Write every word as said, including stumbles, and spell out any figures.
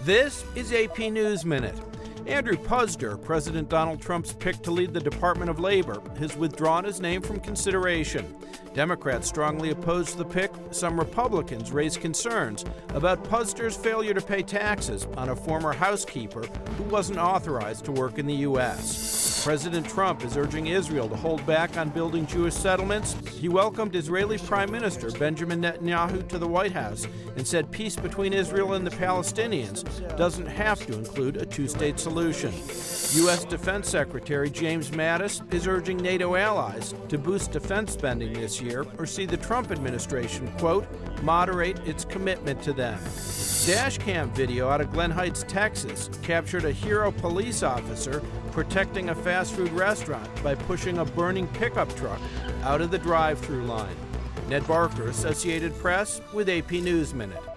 This is A P News Minute. Andrew Puzder, President Donald Trump's pick to lead the Department of Labor, has withdrawn his name from consideration. Democrats strongly oppose the pick. Some Republicans raise concerns about Puzder's failure to pay taxes on a former housekeeper who wasn't authorized to work in the U S. President Trump is urging Israel to hold back on building Jewish settlements. He welcomed Israeli Prime Minister Benjamin Netanyahu to the White House and said peace between Israel and the Palestinians doesn't have to include a two-state solution. U S Defense Secretary James Mattis is urging NATO allies to boost defense spending this year or see the Trump administration, quote, moderate its commitment to them. Dashcam video out of Glen Heights, Texas, captured a hero police officer protecting a fast food restaurant by pushing a burning pickup truck out of the drive-through line. Ned Barker, Associated Press, with A P News Minute.